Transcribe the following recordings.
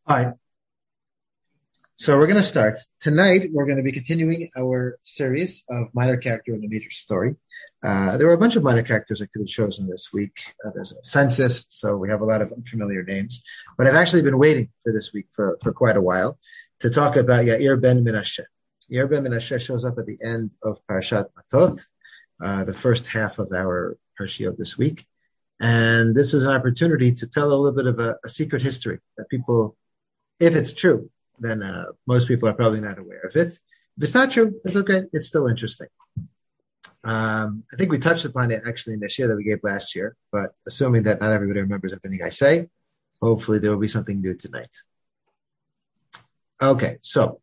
Hi. So we're going to start. Tonight, we're going to be continuing our series of minor character in a major story. There were a bunch of minor characters I could have chosen this week. There's a census, so we have a lot of unfamiliar names. But I've actually been waiting for this week for quite a while to talk about Yair ben Menashe. Yair ben Menashe shows up at the end of Parashat Matot, the first half of our Parashiyot this week. And this is an opportunity to tell a little bit of a secret history that people, if it's true, then most people are probably not aware of it. If it's not true, it's okay. It's still interesting. I think we touched upon it actually in the share that we gave last year, but assuming that not everybody remembers everything I say, hopefully there will be something new tonight. Okay, so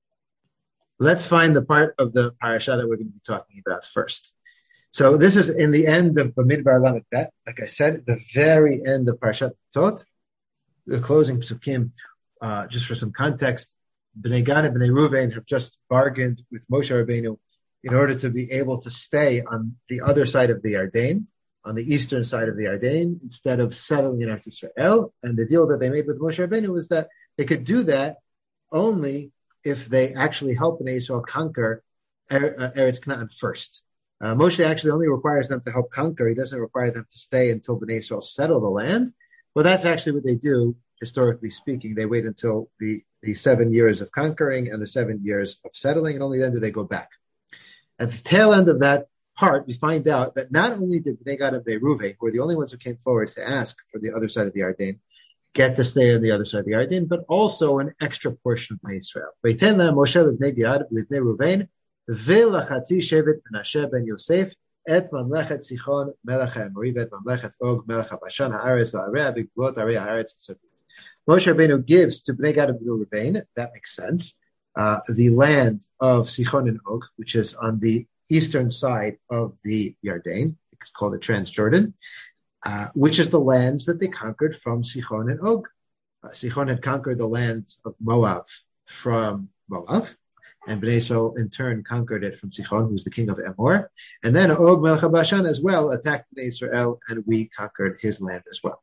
let's find the part of the parasha that we're going to be talking about first. So this is in the end of Bamidbar Lamed Bet. Like I said, the very end of Parashat Matot, the closing psukim. Just for some context, Bnei Gad and Bnei Ruvain have just bargained with Moshe Rabbeinu in order to be able to stay on the other side of the Yarden, on the eastern side of the Yarden, instead of settling in Eretz Israel. And the deal that they made with Moshe Rabbeinu was that they could do that only if they actually help Bnei Israel conquer Eretz Canaan first. Moshe actually only requires them to help conquer. He doesn't require them to stay until Bnei Israel settle the land. Well, that's actually what they do. Historically speaking, they wait until the 7 years of conquering and the 7 years of settling, and only then do they go back. At the tail end of that part, we find out that not only did Bnei Gad and Bnei Ruvain, who were the only ones who came forward to ask for the other side of the Yarden, get to stay on the other side of the Yarden, but also an extra portion of Bnei Israel. Vayten la'hem Moshe l'bnei Gad v'libnei Ruvain v'lachatzi shevet Menashe ben Yosef et mamlechet Sichon melech ha'Amori v'et mamlechet Og melech ha'Bashan ha'aretz la'area b'gvulot arei ha'aretz saviv. Moshe Rabbeinu gives to Bnei Gad and Bnei Ruvain, that makes sense, the land of Sichon and Og, which is on the eastern side of the Yarden, it's called the Transjordan, which is the lands that they conquered from Sichon and Og. Sichon had conquered the land of Moab from Moab, and Bnei Israel in turn conquered it from Sichon, who was the king of Emor. And then Og Melech HaBashan as well attacked Bnei Israel, and we conquered his land as well.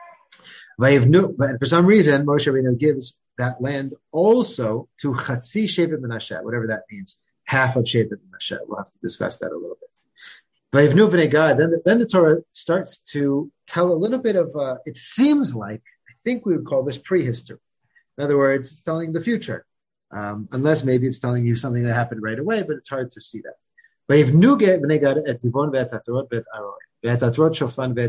But for some reason, Moshe Rabbeinu gives that land also to Chatzi Shevet Menashe, whatever that means, half of Shevet Menashe. We'll have to discuss that a little bit. Vayivnu Bnei Gad. Then the Torah starts to tell a little bit of. It seems like I think we would call this prehistory. In other words, it's telling the future, unless maybe it's telling you something that happened right away. But it's hard to see that. Vayivnu Bnei Gad et Tivon ve'et Hatorot ve'et Aron. These are all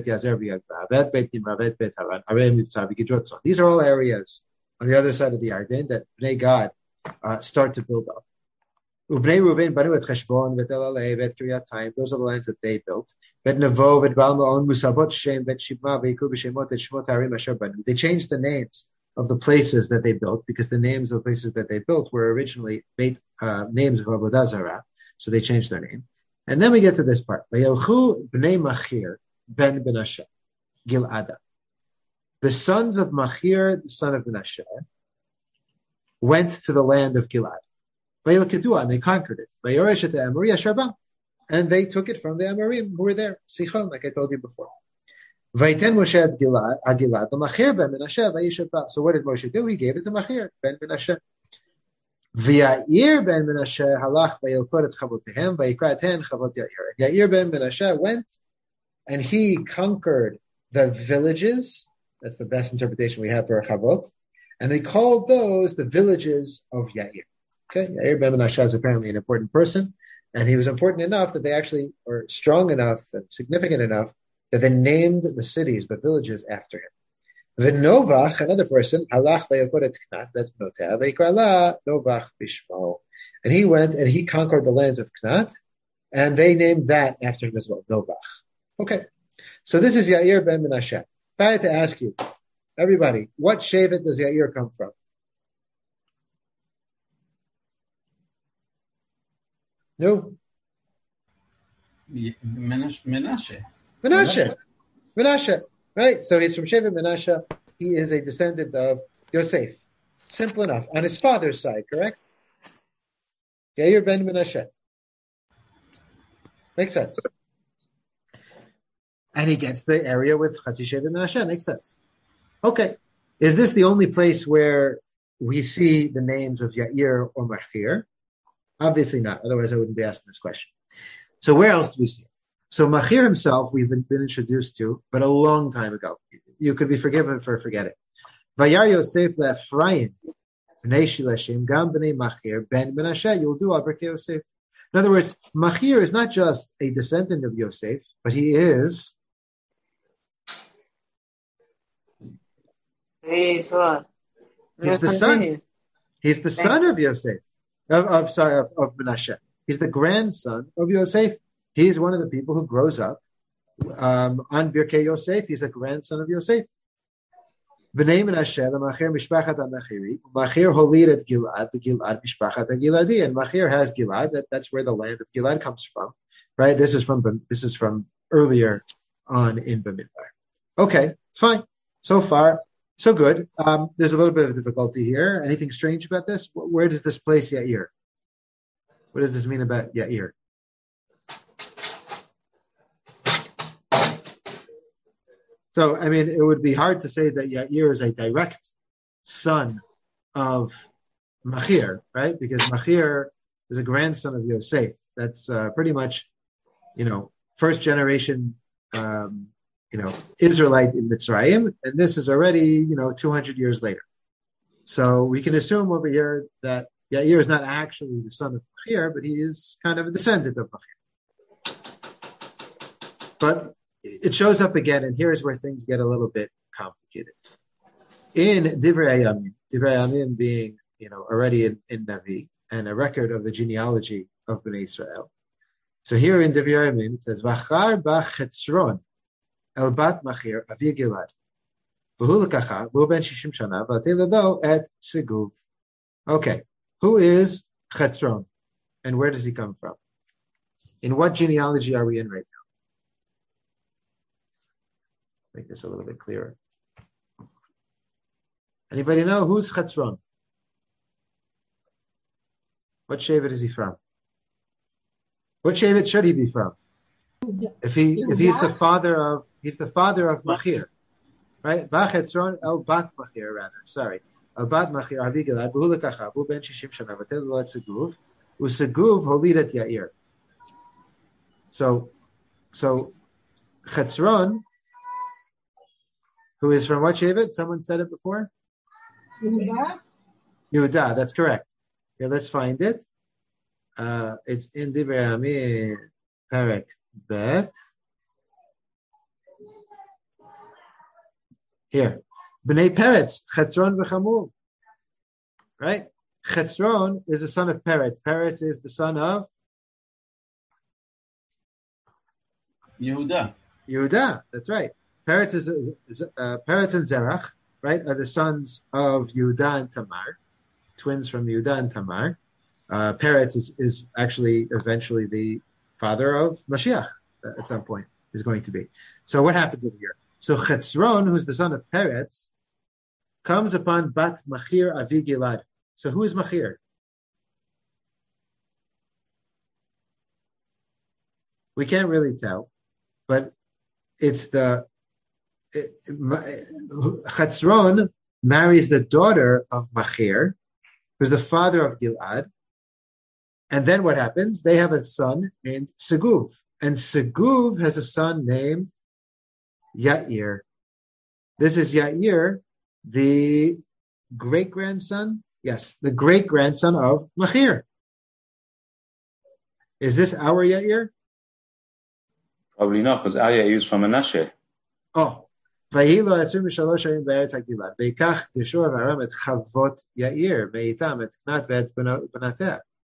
areas on the other side of the Yarden that Bnei Gad start to build up. Those are the lands that they built. They changed the names of the places that they built because the names of the places that they built were originally names of Avodah Zarah, so they changed their name. And then we get to this part. Vayelchu bnei Machir ben Menashe, Gilada. The sons of Machir, the son of Menashe, went to the land of Gilad. Vayelkedua, and they conquered it. Vayoresh et Amori Asharba, and they took it from the Amorim who were there. Sichon, like I told you before. Vayten Moshe et Gilad, the Machir ben Menashe, Vayishabah. So what did Moshe do? He gave it to Machir ben Menashe. Yair ben Menashe halach vayilkod et chavotehem vayikra eten chavot Yair. Yair ben Menashe went and he conquered the villages. That's the best interpretation we have for chavot, and they called those the villages of Yair. Okay, Yair ben Menashe is apparently an important person, and he was important enough that they actually were strong enough and significant enough that they named the cities, the villages, after him. V'Novach, another person, halach vayilkod et Knat, that's Bnotea, vayikra la Novach bishmo. And he went and he conquered the lands of Knat, and they named that after him as well, Novach. Okay, so this is Yair ben Menashe. If I had to ask you, everybody, what Shevet does Yair come from? No? Menashe. Menashe. Right, so he's from Shevet Menashe. He is a descendant of Yosef. Simple enough. On his father's side, correct? Yair ben Menashe. Makes sense. And he gets the area with Chatzi Shevet Menashe. Makes sense. Okay. Is this the only place where we see the names of Yair or Machir? Obviously not. Otherwise, I wouldn't be asking this question. So where else do we see it? So Machir himself, we've been introduced to, but a long time ago. You could be forgiven for forgetting. Vayar Yosef le'Ephraim, b'nei Shilashim, gam b'nei Machir, ben Menashe, you'll do al Berkei Yosef. In other words, Machir is not just a descendant of Yosef, but he is... He's what? He's the son. He's the son of Yosef, of Menashe. He's the grandson of Yosef. He's one of the people who grows up on Birkei Yosef. He's a grandson of Yosef. B'nei Menashe, Machir Mishpachat HaMachiri, Machir holid et Gilad, the Gilad Mishpachat HaGiladi, and Machir has Gilad. That's where the land of Gilad comes from, right? This is from earlier on in Bamidbar. Okay, fine. So far, so good. There's a little bit of difficulty here. Anything strange about this? Where does this place Yair? What does this mean about Yair? So, I mean, it would be hard to say that Yair is a direct son of Machir, right? Because Machir is a grandson of Yosef. That's pretty much, first generation, Israelite in Mitzrayim, and this is already, 200 years later. So we can assume over here that Yair is not actually the son of Machir, but he is kind of a descendant of Machir. But it shows up again, and here's where things get a little bit complicated. In Divrei Hayamim being, already in Navi, and a record of the genealogy of Bnei Israel. So here in Divrei Hayamim, it says, Vachar ba Chetzron, El bat Machir, Avi Gilad. V'hu l'kacha, v'hu ben 60 shana, v'atei lado et Seguv. Okay, who is Chetzron? And where does he come from? In what genealogy are we in right now? Make this a little bit clearer. Anybody know who's Chetzron? What Shevet is he from? What Shevet should he be from? If he's the father of Machir, right? Chetzron el bat Machir, rather. Sorry, el bat Machir Avi Gilad v'hu l'kacha v'hu ben 60 shana v'atei lo et Seguv u'Seguv holidet Yair. So Chetzron, who is from what Shevet? Someone said it before? Yehuda, that's correct. Okay, let's find it. It's in Divrei Hayamim, Perek Bet. Here. Bnei Peretz, Chetzron v'Chamul. Right? Chetzron is the son of Peretz. Peretz is the son of? Yehuda, that's right. Peretz Peretz and Zerach, right, are the sons of Yehuda and Tamar, twins from Yehuda and Tamar. Peretz is actually eventually the father of Mashiach at some point, is going to be. So what happens over here? So Chetzron, who's the son of Peretz, comes upon Bat Machir Avi Gilad. So who is Machir? We can't really tell, but it's Chetzron marries the daughter of Machir, who's the father of Gilad. And then what happens? They have a son named Seguv. And Seguv has a son named Yair. This is Yair, the great-grandson? Yes, the great-grandson of Machir. Is this our Yair? probably not, because Yair is from Menashe. Oh. ויהי לו 23 שנים בארץ הגלעד, ויקח גשור וארם את חוות יאיר, ואיתם את קנת ואת בנתיה.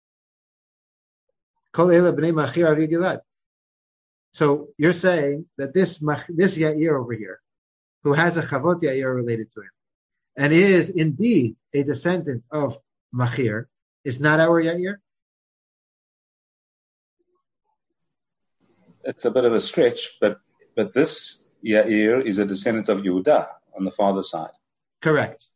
כל אלה בני מחיר אבי גלעד. So you're saying that this Yair over here, who has a Chavot Yair related to him, and is indeed a descendant of Machir, is not our Yair? It's a bit of a stretch, but this Yair is a descendant of Yehuda on the father's side. Correct.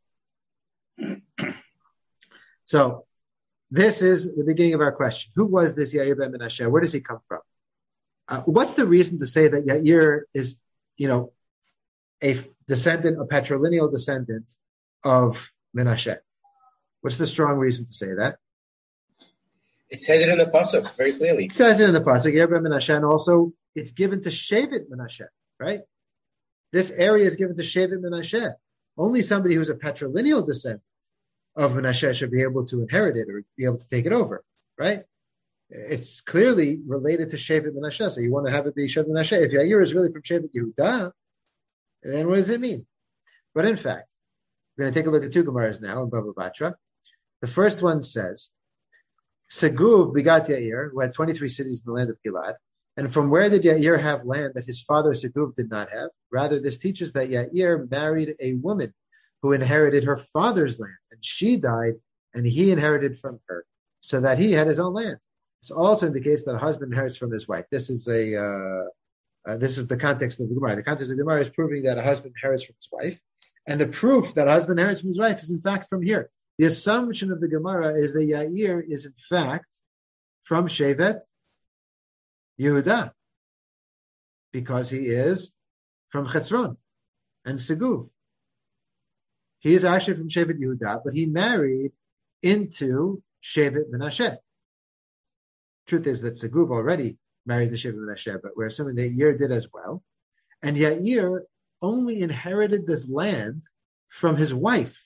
So this is the beginning of our question. Who was this Yair ben Menashe? Where does he come from? What's the reason to say that Yair is, a patrilineal descendant of Menashe. What's the strong reason to say that? It says it in the pasuk very clearly. It says it in the pasuk, Yair ben Menashe, and also it's given to Shevet Menashe, right? This area is given to Shevet Menashe. Only somebody who's a patrilineal descendant of Menashe should be able to inherit it or be able to take it over, right? It's clearly related to Shevet Menashe, so you want to have it be Shevet Menashe. If Yair is really from Shevet Yehuda, then what does it mean? But in fact, we're going to take a look at two Gemaras now in Bava Batra. The first one says, Seguv begat Yair, who had 23 cities in the land of Gilad. And from where did Yair have land that his father Seguv did not have? Rather, this teaches that Yair married a woman who inherited her father's land, and she died, and he inherited from her, so that he had his own land. This also indicates that a husband inherits from his wife. This is the context of the Gemara. The context of the Gemara is proving that a husband inherits from his wife, and the proof that a husband inherits from his wife is in fact from here. The assumption of the Gemara is that Yair is in fact from Shevet Yehuda, because he is from Chetzron and Seguv. He is actually from Shevet Yehuda, but he married into Shevet Menashe. Truth is that Seguv already married the Shevet Menashe, but we're assuming that Yair did as well. And Yair only inherited this land from his wife.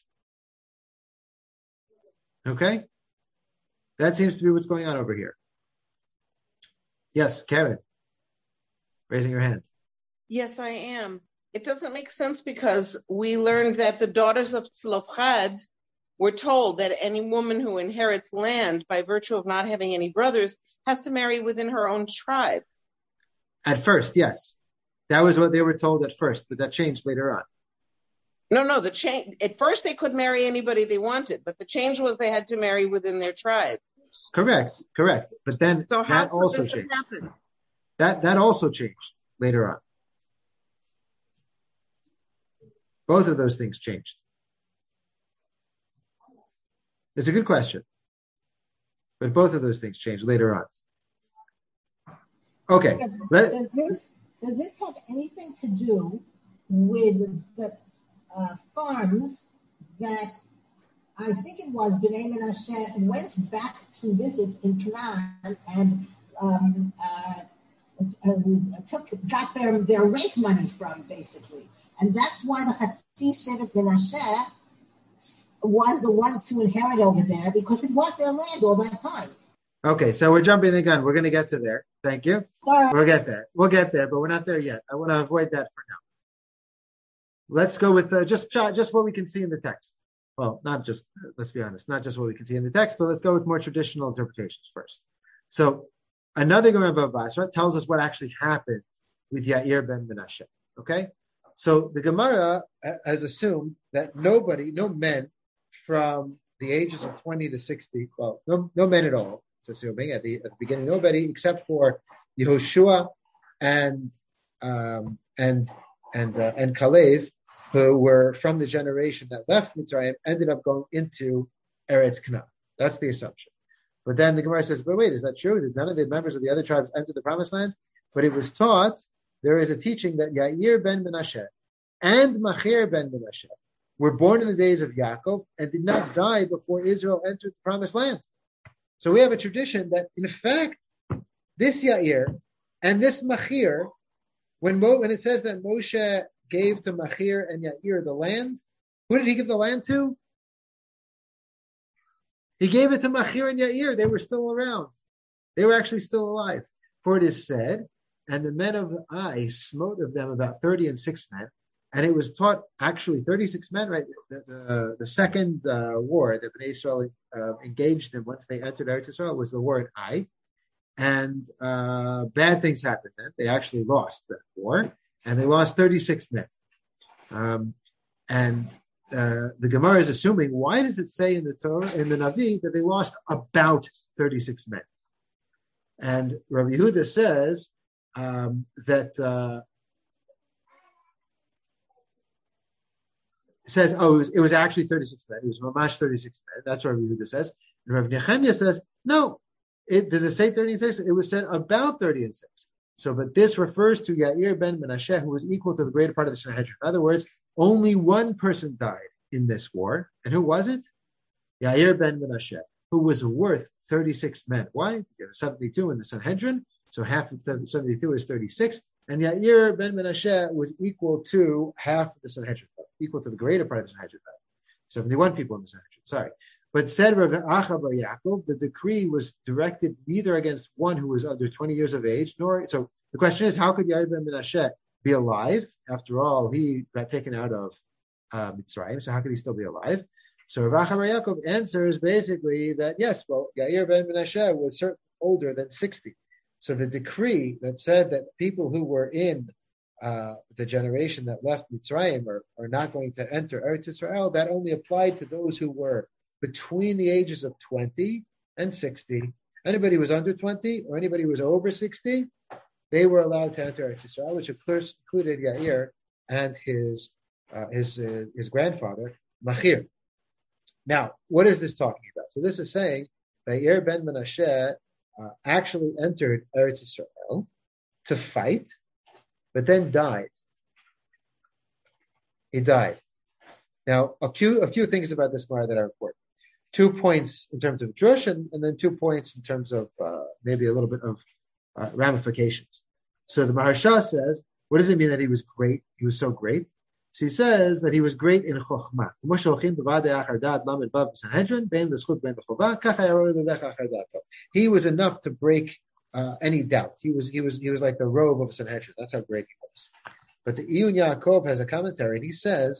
Okay? That seems to be what's going on over here. Yes, Karen, raising your hand. Yes, I am. It doesn't make sense because we learned that the daughters of Tzlofchad were told that any woman who inherits land by virtue of not having any brothers has to marry within her own tribe. At first, yes. That was what they were told at first, but that changed later on. No, the change. At first, they could marry anybody they wanted, but the change was they had to marry within their tribe. Correct. But then so that also changed. That also changed later on. Both of those things changed. It's a good question. But both of those things changed later on. Okay. Does this have anything to do with the farms that I think it was Bnei Menashe went back to visit in Canaan and got their rent money from, basically. And that's why the Chatzi Shevet Menashe was the ones to inherit over there, because it was their land all that time. Okay, so we're jumping the gun. We're going to get to there. Thank you. Sorry. We'll get there, but we're not there yet. I want to avoid that for now. Let's go with just what we can see in the text. Well, not just, let's be honest, not just what we can see in the text, but let's go with more traditional interpretations first. So another Gemara Bava Basra tells us what actually happened with Yair ben Menashe. Okay? So the Gemara has assumed that no men from the ages of 20 to 60, well, no men at all, it's assuming at the beginning, nobody except for Yehoshua and Kalev, who were from the generation that left Mitzrayim, ended up going into Eretz Canaan. That's the assumption. But then the Gemara says, but wait, is that true? Did none of the members of the other tribes enter the Promised Land? But it was taught, there is a teaching that Yair ben Menashe and Machir ben Menashe were born in the days of Yaakov and did not die before Israel entered the Promised Land. So we have a tradition that, in fact, this Yair and this Machir, when it says that Moshe gave to Machir and Yair the land, who did he give the land to? He gave it to Machir and Yair. They were still around. They were actually still alive. For it is said, and the men of Ai smote of them about 36 men. And it was taught, actually, 36 men, right? The second war that Bnei Israel engaged in once they entered Eretz Israel was the war in Ai. And bad things happened then. They actually lost that war. And they lost 36 men. The Gemara is assuming, why does it say in the Torah, in the Navi, that they lost about 36 men? And Rabbi Yehuda says it was actually 36 men. It was mamash 36 men. That's what Rabbi Yehuda says. And Rabbi Nehemiah says, no. Does it say 36? It was said about 36. So, but this refers to Yair ben Menashe, who was equal to the greater part of the Sanhedrin. In other words, only one person died in this war. And who was it? Yair ben Menashe, who was worth 36 men. Why? There were 72 in the Sanhedrin, so half of 72 is 36. And Yair ben Menashe was equal to half of the Sanhedrin, equal to the greater part of the Sanhedrin. 71 people in the Sanhedrin, sorry. But said Rav Acha bar Yaakov, the decree was directed neither against one who was under 20 years of age, nor, so the question is, how could Yair ben Menashe be alive? After all, he got taken out of Mitzrayim, so how could he still be alive? So Rav Acha bar Yaakov answers basically that, yes, well, Yair ben Menashe was certainly older than 60. So the decree that said that people who were in the generation that left Mitzrayim are not going to enter Eretz Yisrael, that only applied to those who were between the ages of 20 and 60. Anybody who was under 20 or anybody who was over 60, they were allowed to enter Eretz Yisrael, which included Yair and his grandfather, Machir. Now, what is this talking about? So this is saying that Yair ben Menashe actually entered Eretz Yisrael to fight, but then died. He died. Now, a few things about this Gemara that are important. 2 points in terms of Drush, and then 2 points in terms of maybe a little bit of ramifications. So the Maharsha says, what does it mean that he was great? He was so great. So he says that he was great in Chokhmah. He was enough to break any doubt. He was like the robe of Sanhedrin. That's how great he was. But the Iyun Yaakov has a commentary, and he says,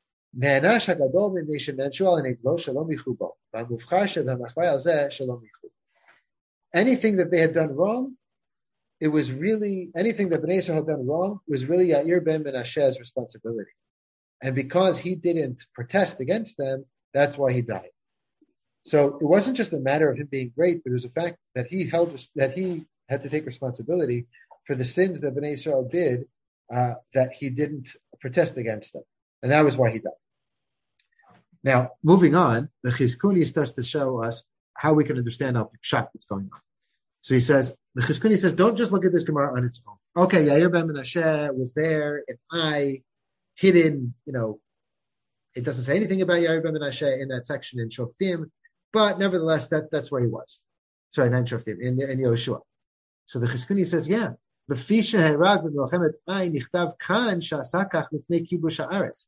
anything that they had done wrong, it was really, anything that Bnei Yisrael had done wrong was really Yair ben Menashe's responsibility. And because he didn't protest against them, that's why he died. So it wasn't just a matter of him being great, but it was a fact that he had to take responsibility for the sins that Bnei Yisrael did, that he didn't protest against them. And that was why he died. Now, moving on, the Chizkuni starts to show us how we can understand how pshat what's going on. So he says, the Chizkuni says, don't just look at this Gemara on its own. Okay, Yair ben Menashe was there, and hidden, it doesn't say anything about Yair ben Menashe in that section in Shoftim, but nevertheless, that's where he was. Sorry, not in Shoftim, in Yoshua. So the Chizkuni says, yeah, V'fisha herag b'melchemet Ai nichtav kan sha'asakach lifnei kibush ha'aretz.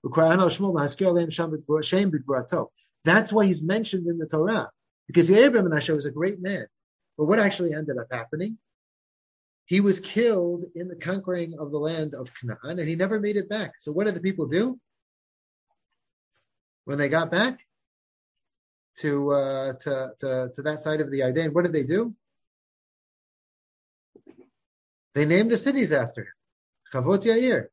That's why he's mentioned in the Torah, because Yair ben Menashe was a great man. But what actually ended up happening? He was killed in the conquering of the land of Canaan, and he never made it back. So what did the people do when they got back to that side of the Yarden? What did they do? They named the cities after him. Chavot Yair.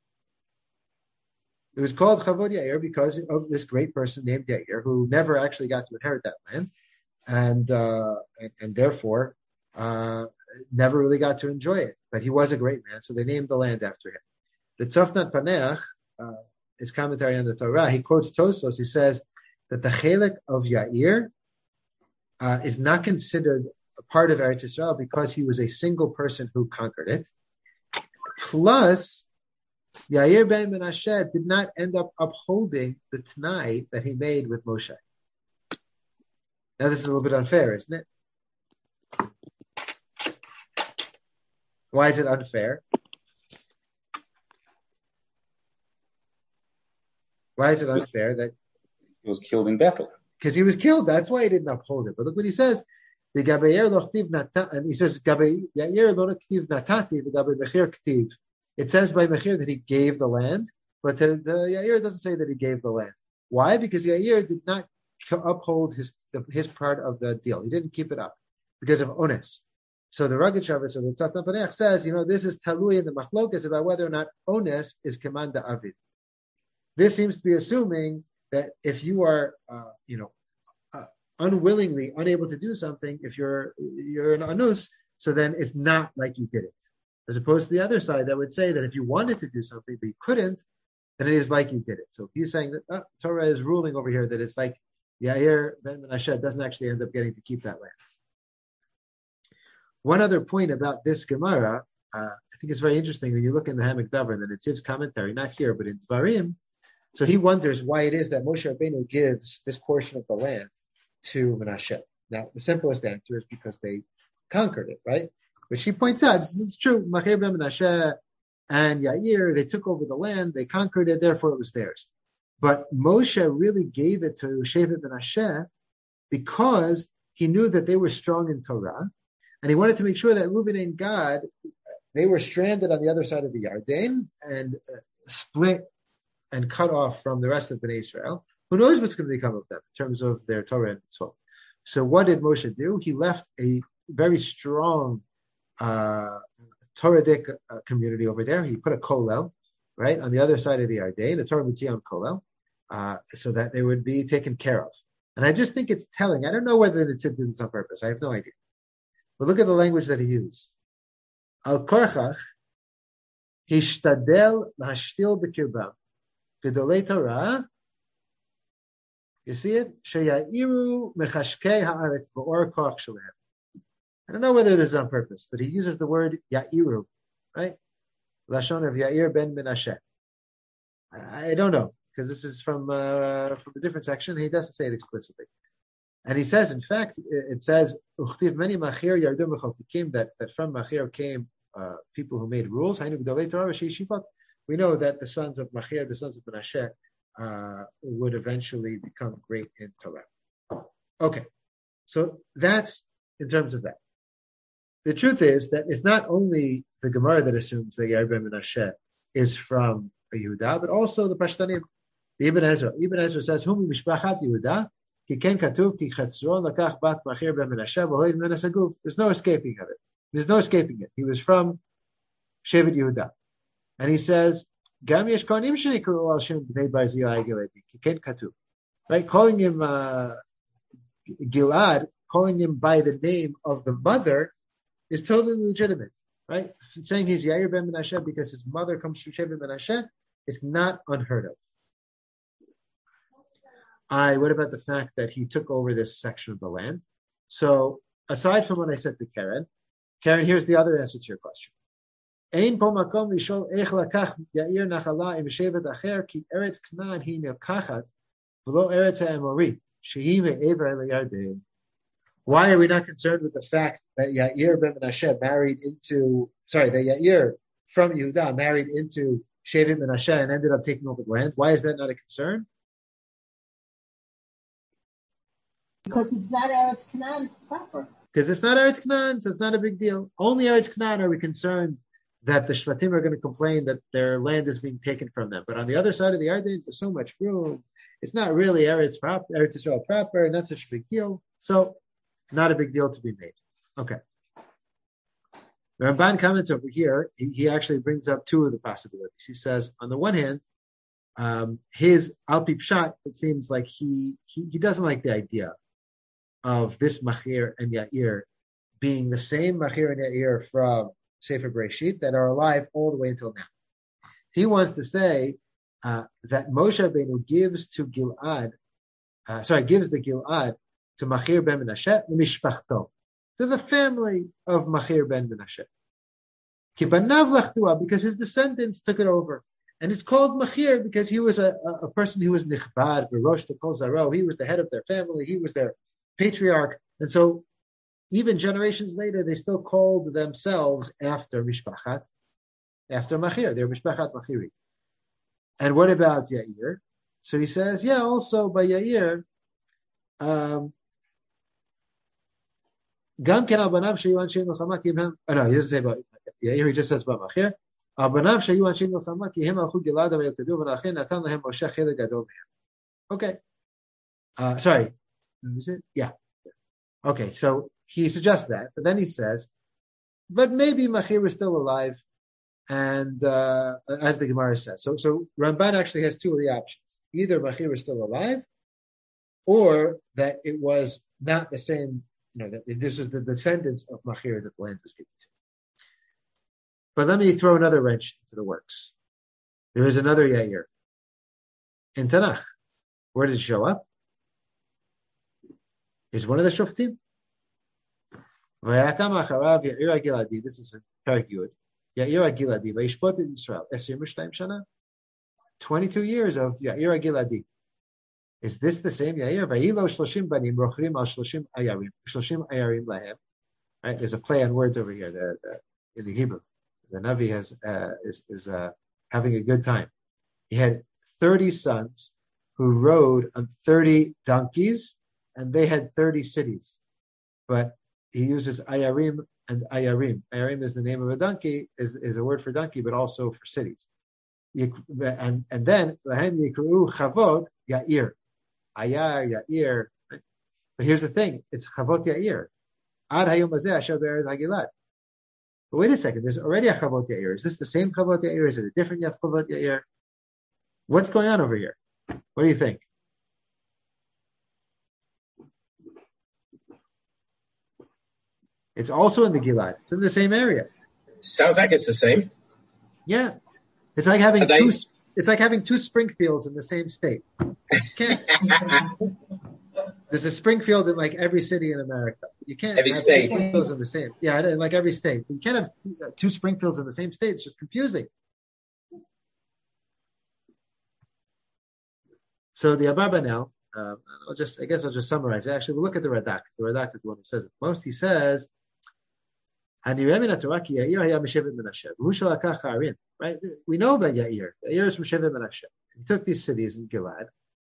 It was called Chavot Yair because of this great person named Yair, who never actually got to inherit that land, and therefore never really got to enjoy it. But he was a great man, so they named the land after him. The Tzofnat Paneach, his commentary on the Torah, he quotes Tosfos. He says that the Chelek of Yair is not considered a part of Eretz Yisrael because he was a single person who conquered it. Plus, Yair ben Menashe did not end up upholding the T'nai that he made with Moshe. Now, this is a little bit unfair, isn't it? Why is it unfair? Why is it unfair that he was killed in battle? Because he was killed. That's why he didn't uphold it. But look what he says. The Gabeir lo chtiv nata, and he says Yair lo chtiv natati v'gabe Mechir ktiv. It says by Mechir that he gave the land, but the Yair doesn't say that he gave the land. Why? Because Yair did not uphold his part of the deal. He didn't keep it up because of ones. So the Rugged Shabbos, so the Tzafnat Paneach says, this is talui in the machlokas about whether or not ones is kemanda avid. This seems to be assuming that if you are, unwillingly unable to do something, if you're an anus, so then it's not like you did it. As opposed to the other side that would say that if you wanted to do something but you couldn't, then it is like you did it. So he's saying that Torah is ruling over here that it's like Yair ben Menashe doesn't actually end up getting to keep that land. One other point about this Gemara, I think it's very interesting when you look in the Hamak Davar and the Nitziv's commentary, not here, but in Dvarim. So he wonders why it is that Moshe Rabbeinu gives this portion of the land to Menashe. Now, the simplest answer is because they conquered it, right? Which he points out, it's true. Machir ben Menashe and Yair, they took over the land, they conquered it, therefore it was theirs. But Moshe really gave it to Shevet Menashe because he knew that they were strong in Torah, and he wanted to make sure that Reuven and Gad, they were stranded on the other side of the Yarden and split and cut off from the rest of Bnei Israel. Who knows what's going to become of them in terms of their Torah and mitzvot? So what did Moshe do? He left a very strong Toradic community over there. He put a kollel, right, on the other side of the Yarden, a Torah Mitzion kollel, so that they would be taken care of. And I just think it's telling. I don't know whether the Tzid did this on purpose. I have no idea. But look at the language that he used. Al korchach hishtadel lahashtil b'kirbam gedolei Torah. You see it? Sheya'iru mechashkei haaretz ba'or koch shalehem. I don't know whether this is on purpose, but he uses the word ya'iru, right? Lashon of Yair ben Menashe. I don't know, because this is from a different section. He doesn't say it explicitly. And he says, in fact, it says, Uchtiv many machir yardu mechotikim, that from machir came people who made rules. We know that the sons of Machir, the sons of Menashe, would eventually become great in Torah. Okay, so that's in terms of that. The truth is that it's not only the Gemara that assumes that Yair ben Menashe is from a Yehuda, but also the Pashtanim, the Ibn Ezra. Ibn Ezra says, "Hum mishpachat Yehuda, ki ken katuv ki chatzron lakach bat Machir ben Menashe v'hoid menas haguf." There's no escaping of it. There's no escaping it. He was from Shevet Yehuda, and he says, "Gam yesh kohanim shenikru al shem bnei Barzilai Gileadi ki ken katuv." Right, calling him Gilad, calling him by the name of the mother, is totally legitimate, right? Saying he's Yair ben Menashe because his mother comes from Shevet Menashe, it's not unheard of. What about the fact that he took over this section of the land? So, aside from what I said to Karen, here's the other answer to your question. Ein po makom lishol ech lakach Yair nachala im shevet acher ki eretz Knan hi nilkachat v'lo eretz ha'emori shehi me'ever le'yarden. Why are we not concerned with the fact that Yair ben Menashe that Yair from Yehuda married into Shevet Menashe and ended up taking over the land? Why is that not a concern? Because it's not Eretz Canaan proper. Because it's not Eretz Canaan, so it's not a big deal. Only Eretz Canaan are we concerned that the Shvatim are going to complain that their land is being taken from them. But on the other side of the Yarden, there's so much room. It's not really Eretz Israel proper, not such a big deal. So, not a big deal to be made. Okay. The Ramban comments over here, he actually brings up two of the possibilities. He says, on the one hand, his Al-Pi Pshat, it seems like he doesn't like the idea of this Machir and Yair being the same Machir and Yair from Sefer Bereshit that are alive all the way until now. He wants to say that Moshe Rabbeinu gives the Gilad to Machir ben Menashe, mishpachto, to the family of Machir ben Menashe. Kibanav lachtua, because his descendants took it over. And it's called Machir because he was a person who was nichbad, v'rosh t'kol zaro. He was the head of their family. He was their patriarch. And so even generations later, they still called themselves after Mishpachat, after Machir. They're Mishpachat Machiri. And what about Yair? So he says, also by Yair, Gam ken albanav sheyu anshin milchama ki hem. No, he doesn't say about Yair. He just says about Machir. Albanav sheyu anshin milchama ki hem alchu gilada ve'yelkedu v'nachin natan lehem Moshe chelik gadol mehem. Okay. Sorry. Is it? Yeah. Okay. So he suggests that, but then he says, but maybe Machir is still alive, and as the Gemara says. So Ramban actually has two of the options: either Machir is still alive, or that it was not the same. That this was the descendants of Machir that the land was given to. But let me throw another wrench into the works. There is another Yair in Tanakh. Where does it show up? Is one of the Shoftim. This is in Perek Yud. Yair HaGiladi. Vayishpot et Yisrael. 22 shana. 22 years of Yair HaGiladi. Is this the same Yair? Vayilo 30 banim rochrim al 30 ayarim. 30 ayarim lahem. Right? There's a play on words over here in the Hebrew. The Navi is having a good time. He had 30 sons who rode on 30 donkeys, and they had 30 cities. But he uses ayarim and ayarim. Ayarim is the name of a donkey, is a word for donkey, but also for cities. And then lahem yikru chavot yair, ayar yair. But here's the thing: it's chavot yair. Ad hayom hazeh asher be'eretz hagilad. But wait a second, there's already a Chavot Yair. Is this the same Chavot Yair? Is it a different Chavot Yair? What's going on over here? What do you think? It's also in the Gilad. It's in the same area. Sounds like it's the same. Yeah. It's like having it's like having two Springfields in the same state. Can't. There's a Springfield in like every city in America. You can't every have state. two Springfields in the same. Yeah, in like every state. You can't have two Springfields in the same state. It's just confusing. So the Abarbanel, I'll just summarize it. Actually, we'll look at the Radak. The Radak is the one who says it most. He says, right? We know about Yair. Yair is from Shevet Menashe. He took these cities in Gilad.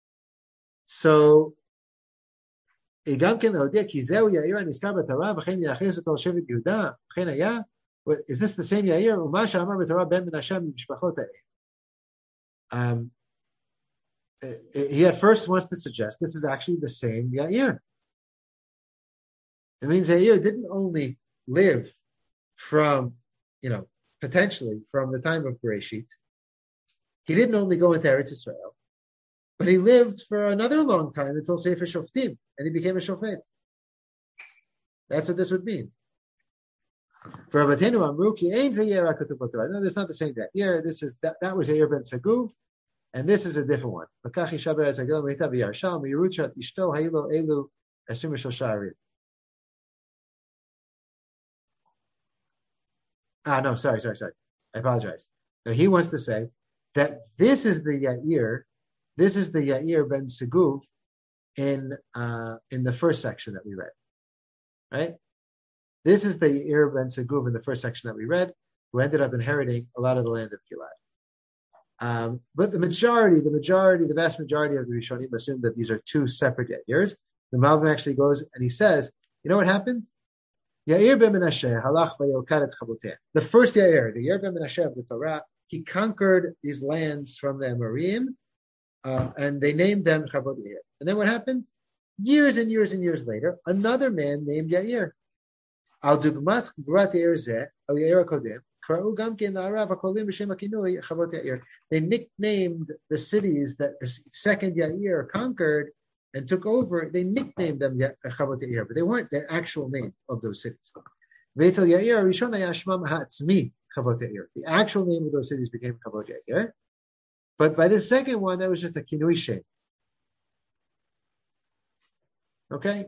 So is this the same Yair? He at first wants to suggest this is actually the same Yair. It means Yair didn't only live from, potentially from the time of Bereshit. He didn't only go into Eretz Yisrael, but he lived for another long time until Sefer Shoftim, and he became a Shofet. That's what this would mean. For Rabbeinu Amru, ki ein ze Yair HaKatuv b'Torah. No, that's not the same Yair. That was Yair ben Seguv, and this is a different one. L'kach isha be'eretz hagila me'ita v'yarsha me'yirutchat ishto ha'ilo elu 23 arim. No, sorry. I apologize. Now, he wants to say that this is the Yair ben Seguv in the first section that we read, right? This is the Yair ben Seguv in the first section that we read, who ended up inheriting a lot of the land of Gilad. But the vast majority of the Rishonim assume that these are two separate Yairs. The Malbim actually goes and he says, you know what happened? Yair ben Menashe halach vayokad et chavoteh. The first Yair, the Yair ben Menashe of the Torah, he conquered these lands from the Amorim, and they named them Chavot Yair. And then what happened? Years and years and years later, another man named Yair. Al dugmat gvurat Yair zeh al Yair hakodem kra'u gam ken la'arav hakolim b'shem hakinui Chavot Yair. They nicknamed the cities that the second Yair conquered and took over. They nicknamed them Chavot Yair, but they weren't the actual name of those cities. V'etzel Yair Rishon haya shmam ha'atzmi Chavot Yair. The actual name of those cities became Chavot Yair. But by the second one, that was just a kinui shem. Okay.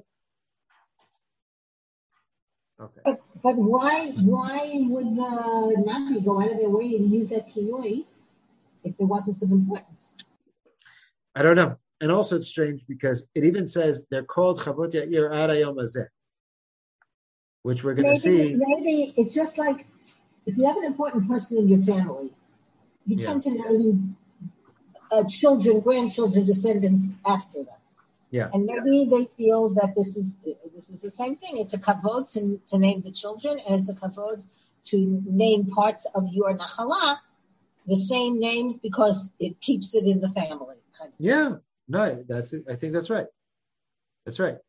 But why would the Navi go out of their way and use that kinui if there wasn't some importance? I don't know. And also it's strange because it even says they're called Chavot Yair ad hayom hazeh, which we're going to see. Maybe it's just like if you have an important person in your family, you tend to name children, grandchildren, descendants after them. Yeah. And maybe they feel that this is the same thing. It's a kavod to name the children, and it's a kavod to name parts of your nachala the same names because it keeps it in the family. Kind of. Yeah. No, that's it. I think that's right. That's right.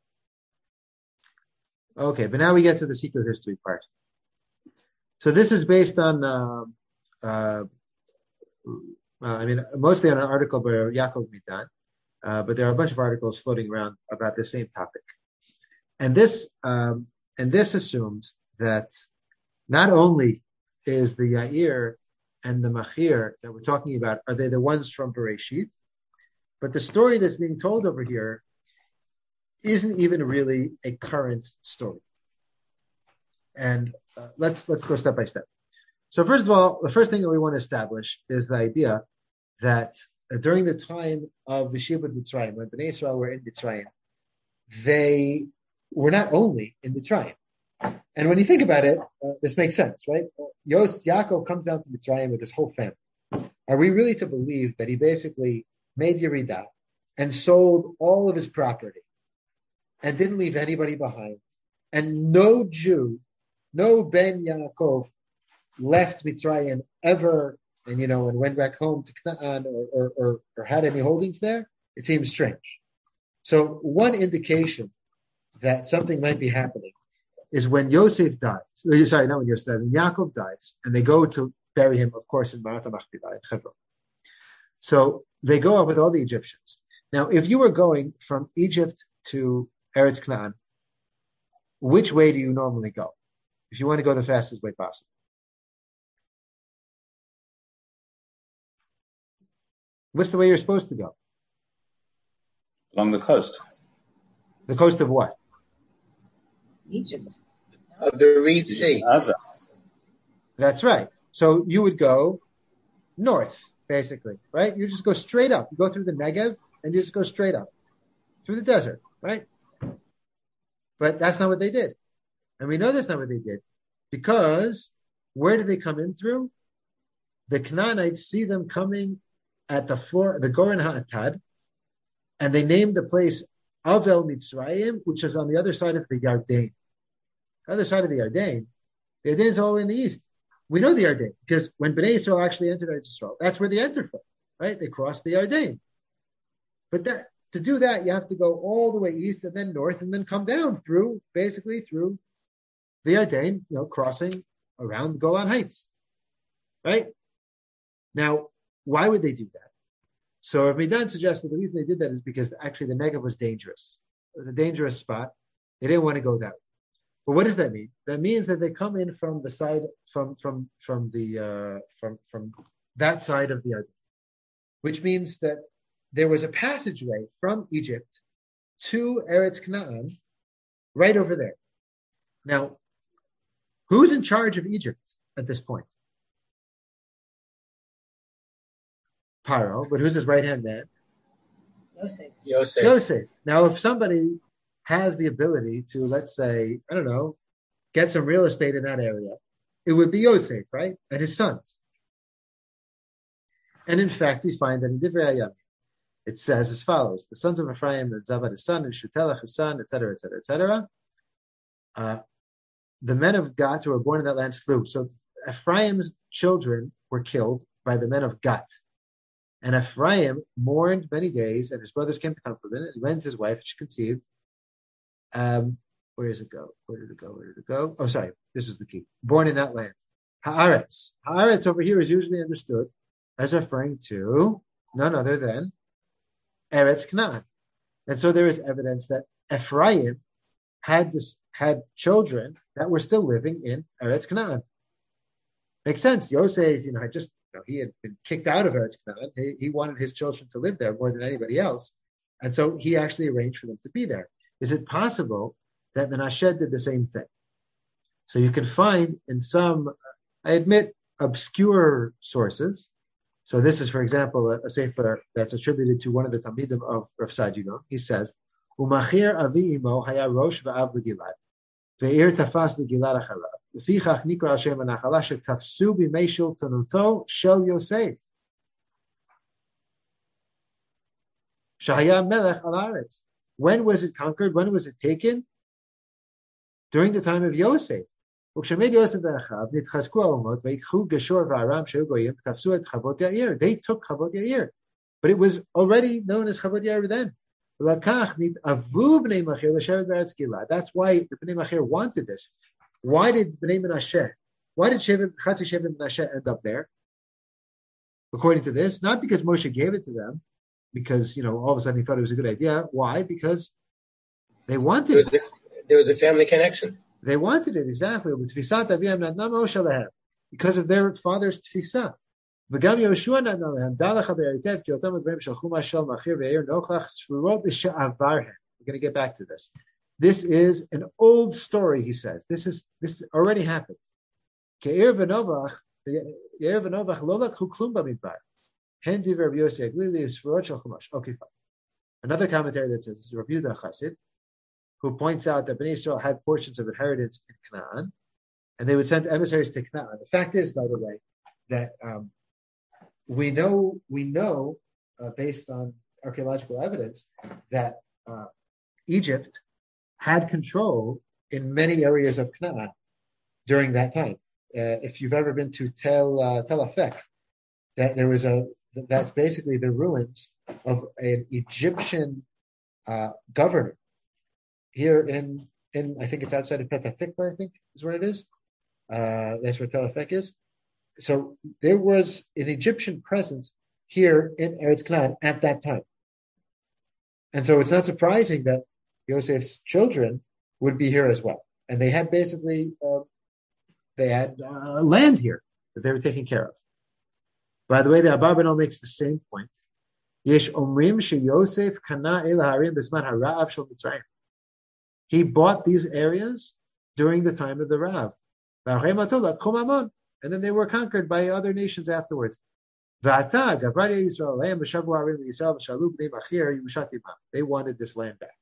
Okay, but now we get to the secret history part. So this is based on, mostly on an article by Yaakov Midan, but there are a bunch of articles floating around about the same topic. And this assumes that not only is the Yair and the Machir that we're talking about, are they the ones from Bereshit, but the story that's being told over here isn't even really a current story. And let's go step by step. So first of all, the first thing that we want to establish is the idea that during the time of the Shibud Mitzrayim, when Bnei Israel were in Mitzrayim, they were not only in Mitzrayim. And when you think about it, this makes sense, right? Yaakov comes down to Mitzrayim with his whole family. Are we really to believe that he basically made Yerida and sold all of his property and didn't leave anybody behind? And no Jew, no Ben Yaakov left Mitzrayim ever and went back home to Canaan or had any holdings there? It seems strange. So one indication that something might be happening is when Yosef dies. Sorry, not when Yosef dies. When Yaakov dies, and they go to bury him, of course, in Marat HaMachpelah in Hebron. So they go up with all the Egyptians. Now, if you were going from Egypt to Eretz Canaan, which way do you normally go? If you want to go the fastest way possible. What's the way you're supposed to go? Along the coast. The coast of what? Egypt. Of the Reed Sea. Gaza. That's right. So you would go north, basically, right? You just go straight up. You go through the Negev, and you just go straight up through the desert, right? But that's not what they did. And we know that's not what they did because where did they come in through? The Canaanites see them coming at the Goren HaAtad, and they named the place Avel Mitzrayim, which is on the other side of the Yarden. The other side of the Yarden is all in the east. We know the Yarden because when Bnei Israel actually entered Eretz Yisrael, that's where they entered from, right? They crossed the Yarden. But to do that, you have to go all the way east and then north and then come down through the Yarden, crossing around the Golan Heights, right? Now, why would they do that? So Rav Midan suggests that the reason they did that is because actually the Negev was dangerous. It was a dangerous spot. They didn't want to go that way. But what does that mean? That means that they come in from the side from that side of the Yarden, which means that there was a passageway from Egypt to Eretz Canaan right over there. Now, who's in charge of Egypt at this point? Paro, but who's his right-hand man? Yosef. Now, if somebody has the ability to, let's say, I don't know, get some real estate in that area, it would be Yosef, right? And his sons. And in fact, we find that in Divrei Hayamim, it says as follows: the sons of Ephraim, and Zabad his son, and Shutelach his son, etc., etc., etc. The men of Gat who were born in that land slew. So Ephraim's children were killed by the men of Gat. And Ephraim mourned many days, and his brothers came to comfort him. And he went to his wife, and she conceived. Where does it go? Where did it go? Oh, sorry. This was the key. Born in that land. Haaretz. Haaretz over here is usually understood as referring to none other than Eretz Canaan. And so there is evidence that Ephraim had children that were still living in Eretz Canaan. Makes sense. Yosef, he had been kicked out of Eretz Canaan. He wanted his children to live there more than anybody else. And so he actually arranged for them to be there. Is it possible that Menashe did the same thing? So you can find in some, I admit, obscure sources. So this is, for example, a sefer that's attributed to one of the Talmidim of Rav Saadia. He says, Umachir avi imo haya rosh va'av l'gilad, ve'ir tafas l'gilad acharav. L'fichach nikra Hashem anachala shetafsu b'mei shultanuto shel Yosef. Shahaya melech al haaretz. When was it conquered? When was it taken? During the time of Yosef. They took Chavot Yair, but it was already known as Chavot Yair then. That's why the Bnei Machir wanted this. Why did Bnei Menashe? Why did Chatzi Shevet Menashe end up there? According to this, not because Moshe gave it to them, because all of a sudden he thought it was a good idea. Why? Because they wanted it. There was a family connection. They wanted it, exactly. Because of their father's tfisa. We're going to get back to this. This is an old story, he says. This already happened. Okay, fine. Another commentary that says this is Rabbi Yehuda Chassid, who points out that Bnei Israel had portions of inheritance in Canaan, and they would send emissaries to Canaan. The fact is, by the way, that we know, based on archaeological evidence, that Egypt had control in many areas of Canaan during that time. If you've ever been to Tel Afek, that's basically the ruins of an Egyptian governor here in I think it's outside of Petah Tikva, I think is where it is. That's where Tel Afek is. So there was an Egyptian presence here in Eretz Canaan at that time. And so it's not surprising that Yosef's children would be here as well. And they had basically, land here that they were taking care of. By the way, the Abarbanel makes the same point. Yesh omrim she Yosef kana el harim b'zman hara'av shel Mitzrayim. He bought these areas during the time of the Rav. And then they were conquered by other nations afterwards. They wanted this land back.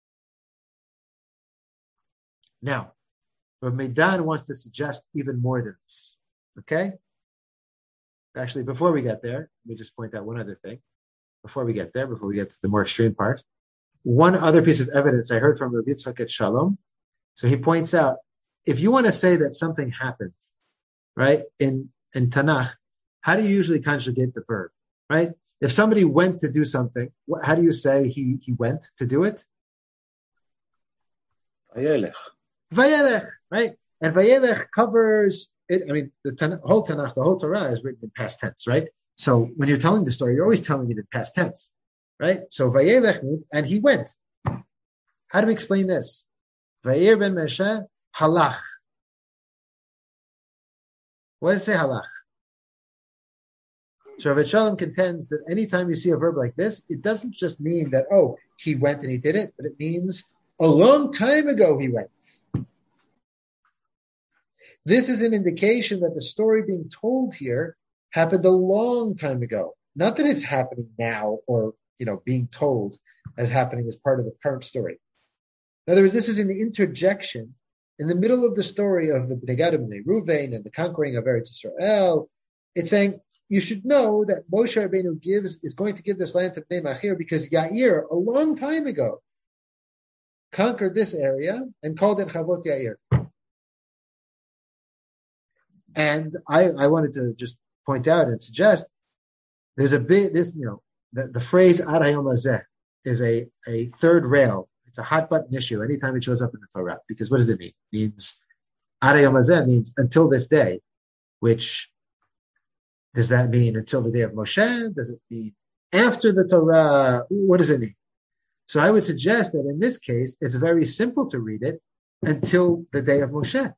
Now, but Meidan wants to suggest even more than this. Okay? Actually, before we get there, let me just point out one other thing. Before we get to the more extreme part, one other piece of evidence I heard from Rav Yitzchak at Shalom. So he points out, if you want to say that something happened, right, in Tanakh, how do you usually conjugate the verb, right? If somebody went to do something, how do you say he went to do it? Vayelech. Vayelech, right? And Vayelech covers it. I mean, whole Tanakh, the whole Torah is written in past tense, right? So when you're telling the story, you're always telling it in past tense, right? So Vayelech means, and he went. How do we explain this? Vayir ben Mesha, halach. What does it say, halach? So Rav Shalom contends that anytime you see a verb like this, it doesn't just mean that, he went and he did it, but it means a long time ago he went. This is an indication that the story being told here happened a long time ago. Not that it's happening now or, being told as happening as part of the current story. In other words, this is an interjection in the middle of the story of the Bnei Gad and Bnei Ruvain and the conquering of Eretz Yisrael. It's saying, you should know that Moshe Rabbeinu is going to give this land to Bnei Machir because Yair, a long time ago, conquered this area and called it Chavot Yair. And I wanted to just point out and suggest there's the phrase Ad Hayom Hazeh is a third rail. It's a hot button issue anytime it shows up in the Torah. Because what does it mean? It means Ad Hayom Hazeh means until this day, which does that mean until the day of Moshe? Does it mean after the Torah? What does it mean? So I would suggest that in this case, it's very simple to read it until the day of Moshe.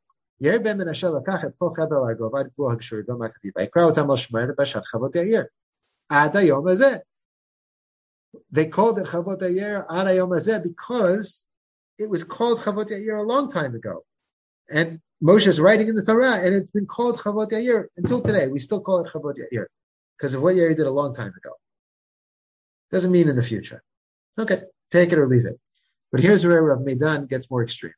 They called it Chavot Yair Ad Hayom Hazeh because it was called Chavot Yair a long time ago. And Moshe is writing in the Torah, and it's been called Chavot Yair until today. We still call it Chavot Yair because of what Yair did a long time ago. Doesn't mean in the future. Okay, take it or leave it. But here's where Rav Meidan gets more extreme.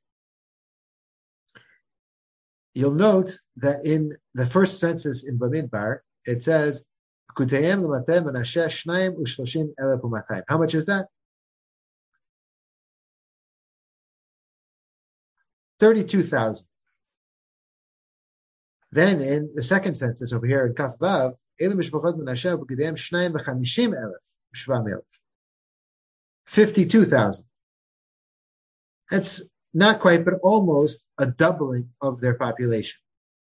You'll note that in the first census in Bamidbar, it says, how much is that? 32,000. Then in the second census over here in Kaf Vav, 52,000. That's not quite, but almost a doubling of their population.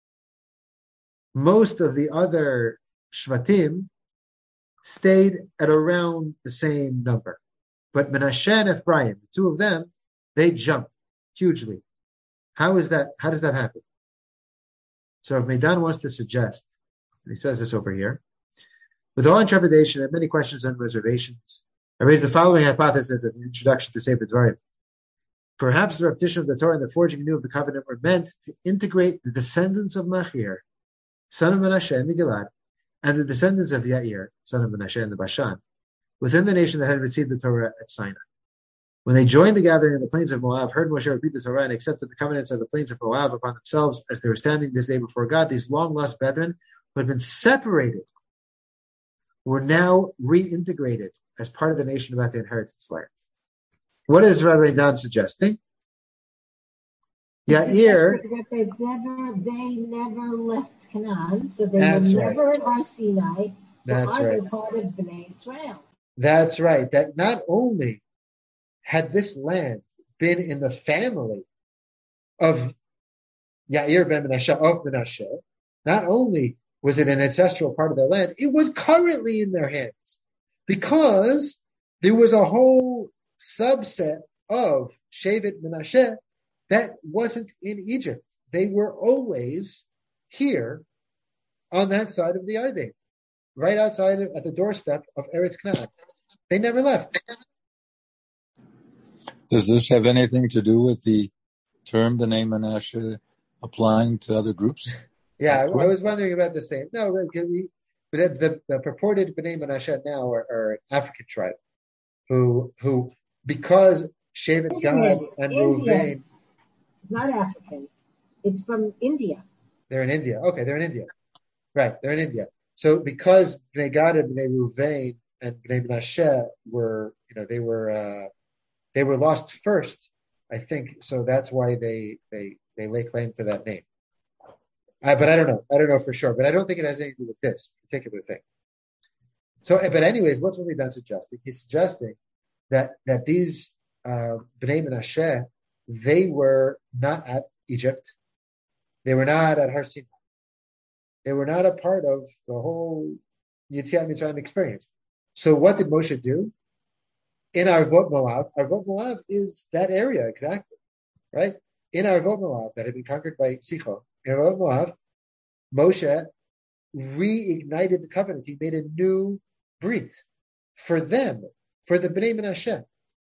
Most of the other Shvatim stayed at around the same number. But Menashe and Ephraim, the two of them, they jumped hugely. How is that? How does that happen? So if Meidan wants to suggest, and he says this over here, with all intrepidation and many questions and reservations, I raise the following hypothesis as an introduction to Sefer Dvarim. Perhaps the repetition of the Torah and the forging anew of the covenant were meant to integrate the descendants of Machir, son of Menashe in the Gilad, and the descendants of Yair, son of Menashe in the Bashan, within the nation that had received the Torah at Sinai. When they joined the gathering in the plains of Moab, heard Moshe repeat the Torah, and accepted the covenants of the plains of Moab upon themselves as they were standing this day before God, these long-lost brethren who had been separated were now reintegrated as part of the nation about to inherit its land. What is Rabbi Dan suggesting? Yair. They never left Canaan, so they That's were right. never in Har Sinai. So That's are right. they part of Bnei Israel? That's right. That not only had this land been in the family of Yair ben Menashe, of Menashe, not only was it an ancestral part of their land, it was currently in their hands because there was a whole subset of Shevet Menashe that wasn't in Egypt. They were always here on that side of the Yarden, right outside at the doorstep of Eretz Canaan. They never left. Does this have anything to do with the term B'nai Menashe applying to other groups? Yeah, I was wondering about the same. No, the purported B'nai Menashe now are an African tribe who because Shevet Gad and Reuven, not African. It's from India. They're in India. Okay, they're in India. Right, they're in India. So because Bnei Gad and Bnei Reuven and Bnei Menashe were, they were lost first, I think. So that's why they lay claim to that name. But I don't know. I don't know for sure. But I don't think it has anything to do with this particular thing. So, but anyways, what's really done suggesting? He's suggesting that these Bnei Menashe, they were not at Egypt. They were not at Har Sinai. They were not a part of the whole Yetziat Mitzrayim experience. So what did Moshe do? In Arvot Moab is that area exactly, right? In Arvot Moab that had been conquered by Sichon, in Arvot Moab, Moshe reignited the covenant. He made a new brit for them, for the Bnei Menashe,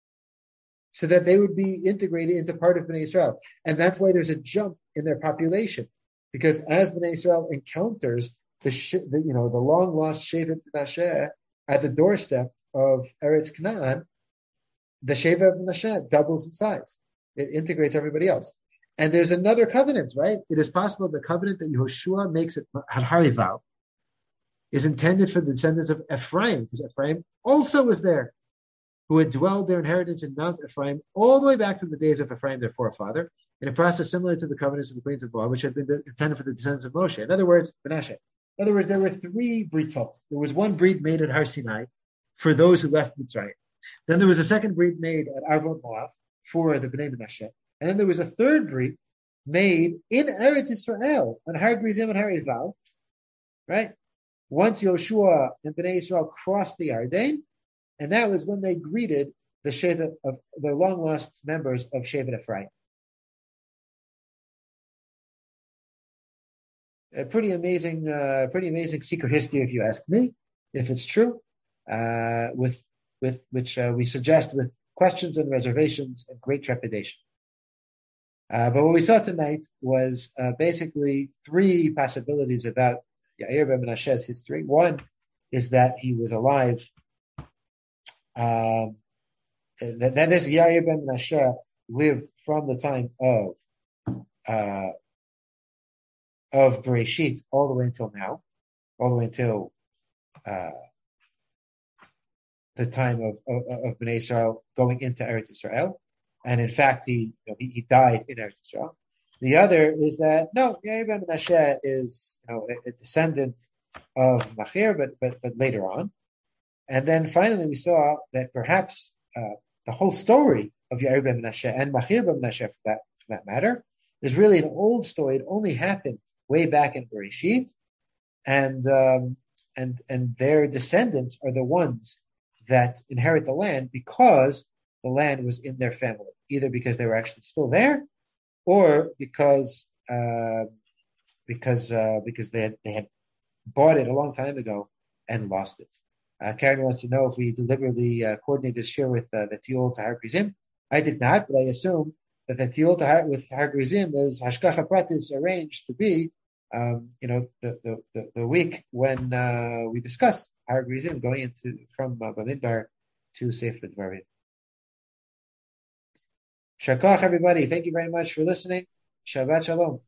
so that they would be integrated into part of Bnei Israel. And that's why there's a jump in their population. Because as Bnei Israel encounters the long lost Shevet Menashe at the doorstep of Eretz Canaan, the Shevet Menashe doubles in size. It integrates everybody else. And there's another covenant, right? It is possible the covenant that Yehoshua makes at Harival is intended for the descendants of Ephraim, because Ephraim also was there, who had dwelled their inheritance in Mount Ephraim all the way back to the days of Ephraim, their forefather, in a process similar to the covenants of the plains of Moab, which had been intended for the descendants of Moshe. In other words, Menashe. In other words, there were three britot. There was one brit made at Har Sinai for those who left Mitzrayim. Then there was a second brit made at Arvot Moab for the Bnei Menashe. And then there was a third brit made in Eretz Israel on Har Grizim and Har Eval, right? Once Yoshua and Bnei Israel crossed the Yarden, and that was when they greeted the Shevet of the long lost members of Shevet Ephraim. A pretty amazing secret history, if you ask me, if it's true, with which we suggest with questions and reservations and great trepidation. But what we saw tonight was basically three possibilities about Yair ben Menashe's history. One is that he was alive. That is, Yair ben Menashe lived from the time of Bereshit all the way until now, all the way until the time of Bnei Israel going into Eretz Israel. And in fact, he died in Eretz Israel. The other is that no, Yair ben Menashe is a descendant of Machir, but later on. And then finally, we saw that perhaps the whole story of Yair ben Menashe and Machir ben Menashe, for that matter, is really an old story. It only happened way back in Bereshit, and their descendants are the ones that inherit the land because the land was in their family, either because they were actually still there, or because they had bought it a long time ago and lost it. Karen wants to know if we deliberately coordinate this year with the Tiol to Har Grizim. I did not, but I assume that the Tiyul with Har Gerizim is Hashgacha Pratis arranged to be, the week when we discuss Har Gerizim going into from Bamidbar to Sefer Dvarim. Shakach, everybody. Thank you very much for listening. Shabbat Shalom.